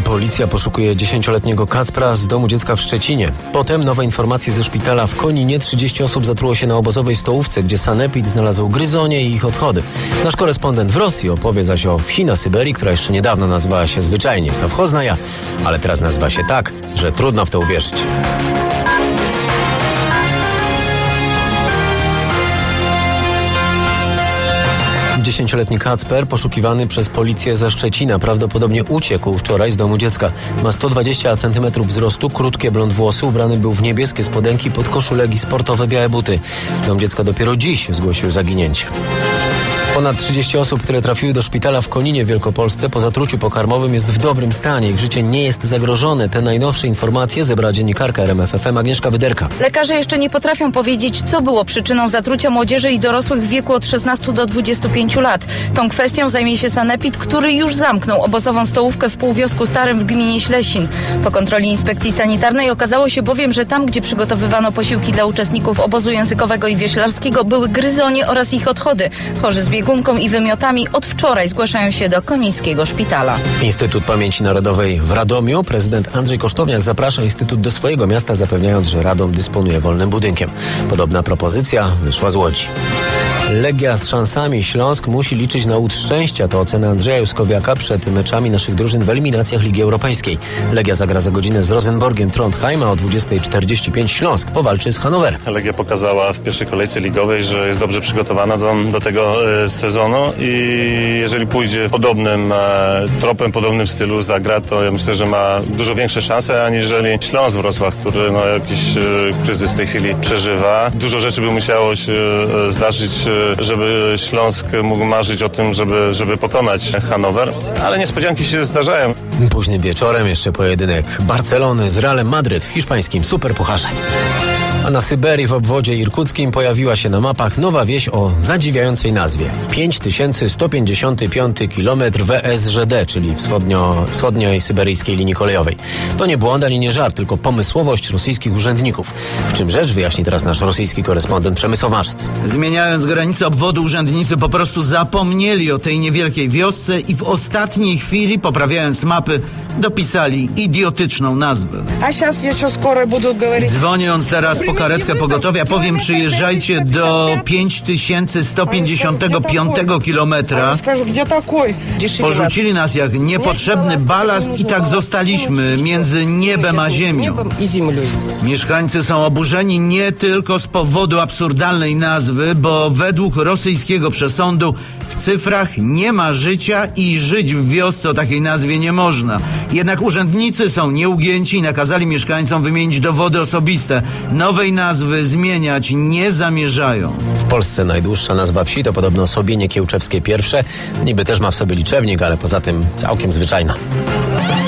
Policja poszukuje 10-letniego Kacpra z domu dziecka w Szczecinie. Potem nowe informacje ze szpitala w Koninie. 30 osób zatruło się na obozowej stołówce, gdzie sanepid znalazł gryzonie i ich odchody. Nasz korespondent w Rosji opowie zaś o wsi na Syberii, która jeszcze niedawno nazywała się zwyczajnie Sawchoznaja, ale teraz nazywa się tak, że trudno w to uwierzyć. Dziesięcioletni Kacper, poszukiwany przez policję ze Szczecina, prawdopodobnie uciekł wczoraj z domu dziecka. Ma 120 cm wzrostu, krótkie blond włosy, ubrany był w niebieskie spodenki, podkoszulek i sportowe białe buty. Dom dziecka dopiero dziś zgłosił zaginięcie. Ponad 30 osób, które trafiły do szpitala w Koninie w Wielkopolsce po zatruciu pokarmowym jest w dobrym stanie. Ich życie nie jest zagrożone. Te najnowsze informacje zebrała dziennikarka RMF FM Agnieszka Wyderka. Lekarze jeszcze nie potrafią powiedzieć, co było przyczyną zatrucia młodzieży i dorosłych w wieku od 16 do 25 lat. Tą kwestią zajmie się sanepid, który już zamknął obozową stołówkę w Półwiosku Starym w gminie Ślesin. Po kontroli inspekcji sanitarnej okazało się bowiem, że tam, gdzie przygotowywano posiłki dla uczestników obozu językowego i wioślarskiego, były gryzonie oraz ich odchody. Chorzy z biegunką i wymiotami od wczoraj zgłaszają się do konińskiego szpitala. Instytut Pamięci Narodowej w Radomiu. Prezydent Andrzej Kosztowniak zaprasza Instytut do swojego miasta, zapewniając, że Radom dysponuje wolnym budynkiem. Podobna propozycja wyszła z Łodzi. Legia z szansami. Śląsk musi liczyć na łód szczęścia. To ocena Andrzeja Juskowiaka przed meczami naszych drużyn w eliminacjach Ligi Europejskiej. Legia zagra za godzinę z Rosenborgiem Trondheim, a o 20:45 Śląsk powalczy z Hannoverem. Legia pokazała w pierwszej kolejce ligowej, że jest dobrze przygotowana do tego sezonu i jeżeli pójdzie podobnym tropem, podobnym stylu zagra, to ja myślę, że ma dużo większe szanse aniżeli Śląsk Wrocław, który jakiś kryzys w tej chwili przeżywa. Dużo rzeczy by musiało się zdarzyć, żeby Śląsk mógł marzyć o tym, żeby pokonać Hannover, ale niespodzianki się zdarzają. Późnym wieczorem jeszcze pojedynek Barcelony z Realem Madryt w hiszpańskim Superpucharze. A na Syberii w obwodzie irkuckim pojawiła się na mapach nowa wieś o zadziwiającej nazwie. 5155 km WSŻD, czyli wschodniej syberyjskiej linii kolejowej. To nie błąd ani nie żart, tylko pomysłowość rosyjskich urzędników. W czym rzecz wyjaśni teraz nasz rosyjski korespondent Przemysław Marzec. Zmieniając granicę obwodu, urzędnicy po prostu zapomnieli o tej niewielkiej wiosce i w ostatniej chwili, poprawiając mapy, dopisali idiotyczną nazwę. Dzwoniąc teraz po karetkę pogotowia, powiem, przyjeżdżajcie do 5155 kilometra. Porzucili nas jak niepotrzebny balast i tak zostaliśmy między niebem a ziemią. Mieszkańcy są oburzeni nie tylko z powodu absurdalnej nazwy, bo według rosyjskiego przesądu w cyfrach nie ma życia i żyć w wiosce o takiej nazwie nie można. Jednak urzędnicy są nieugięci i nakazali mieszkańcom wymienić dowody osobiste. Nowej nazwy zmieniać nie zamierzają. W Polsce najdłuższa nazwa wsi to podobno Sobienie Kiełczewskie I. Niby też ma w sobie liczebnik, ale poza tym całkiem zwyczajna.